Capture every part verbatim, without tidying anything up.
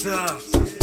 Chesa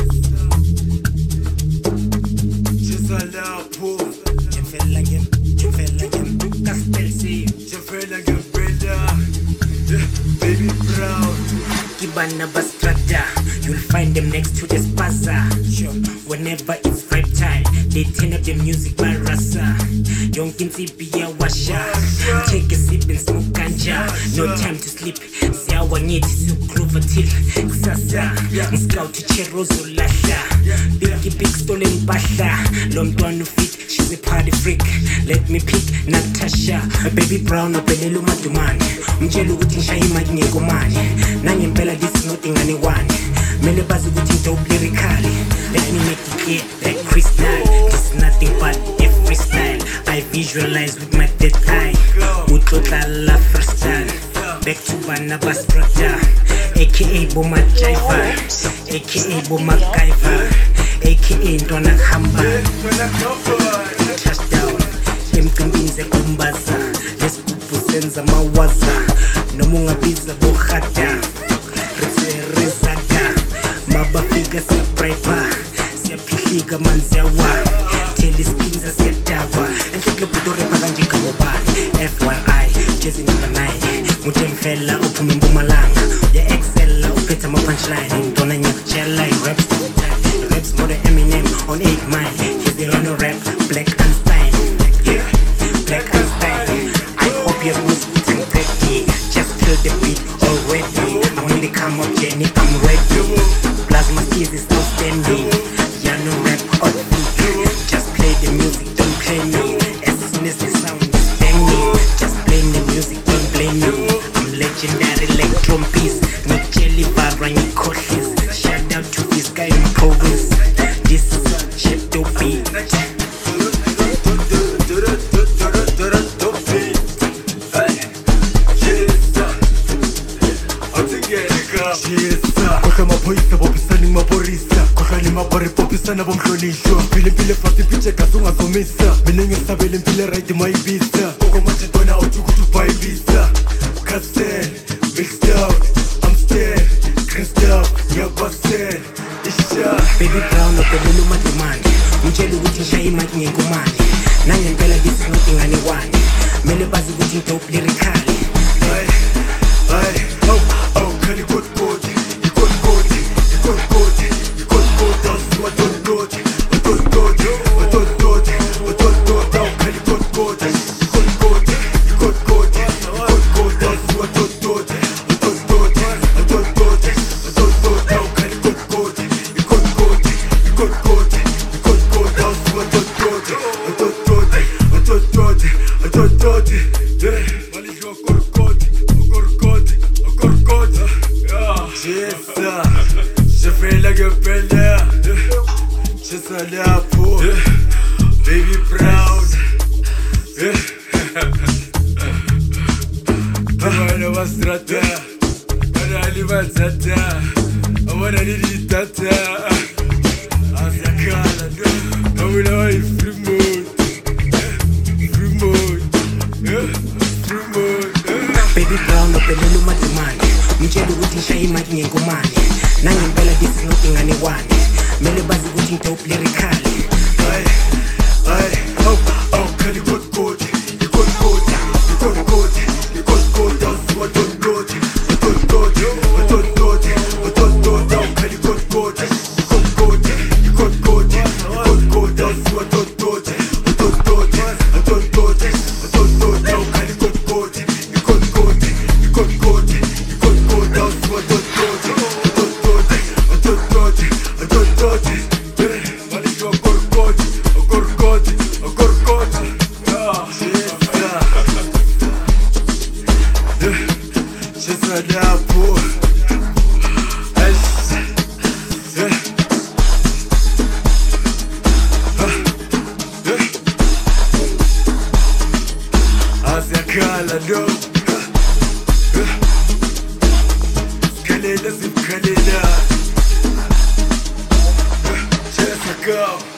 Chesa lapho Jefela ngem, jefela ngem, gospel see. Jefela ngempela Baby Brown Kibana bastrada, you'll find them next to the spaza. Sure, whenever it's vibe time, they turn up the music by rasa. Yonke insiphi washa, take a sip and smoke ganja. No time to sleep, siyawa ngithi siyogroove till kusasa. Scout chero zolahla, big big stolen impahla. Lo mntwana ufit, she's a party freak. Let me pick Natasha, Baby Brown ophelela umadumane. Mtshela ukuthi ngishaya imali ngekomane. Nangempela this is nothing anyone. Mele bazi ukuthi dope lyrically. Let me make it clear like crystal. This is nothing but a freestyle. I visualize with my third eye. Utlotla la freestyle. Back to Bana Bastrada, aka Boma Jiva, aka Boma Gaiva, aka Ndona Hamba. Touchdown, emcimbini kumbaza, lesigubhu senza mawaza, noma ungabiza bohada, rezaga, mabafika siyabrayipha, siyaphihlika manzi yawa, telespinza siyadava, enhlekile bhudorepa kanje kabobani, F Y I, Jazzy number nine, Mujemfela uphuma eMpumalanga, uya-excella uphethe ama-punchline, Ndona ngiyakutshela i-raps raps more than Eminem on eight mile, he's the runner rap, Black Einstein, yeah, Black Einstein, I hope you're listening ready, just kill the beat already, I'm on the come up Jenny, I'm ready, Plasma skills is outstanding, yeah no rap or beat, just play the music, don't play me, as soon as the sound is banging, just play the music, don't blame me, I'm legendary like Trumpis, no jelly bar running courses, shout out to this guy in province, this is such a dope beat. Kohle maphoyisa bophisana maphorisa kohlani mabhari popisana bomhlonishwa phile phile fast pitche kasungazomisa mina ngisabele impilo right mayibisa koko manje dona uthi ukuthi ubhayibisa Castle mixed out I'm still crystal yabasel isha Baby Brown ophelela umadumane mtshela ukuthi ngishaya imali ngekomane nangempela this is nothing anyone mele bazi ukuthi dope lyrically ay ay oh oh khali good good good good good good good good that's what good good good good good good good good oh khali good good good good good good good good that's what good good good good good good good good oh khali good good good good good good good good that's what good good good good good good good yeah malisho good good good good good good Chesa Jefela ngempela Chesa lapho Baby Brown Abana bastrada Abana libazada Abana lilitata Azakala Abana wa free mode Free mode Free mode Baby Brown ophelela umadumane mtshela ukuthi ngishaya imali ngekomane nangempela this is nothing anyone mele bazi ukuthi dope lyrically ay ay oh oh khali good good good good good good good good that's what good good good good good good good good oh khali good good good good good good good good that's what good good good good good good good good oh khali good good good good good good good good that's what good good good good good good good good yeah malisho good good good good good good ah Chesa lapho Azakala no Skalela zimkhalela Chesa go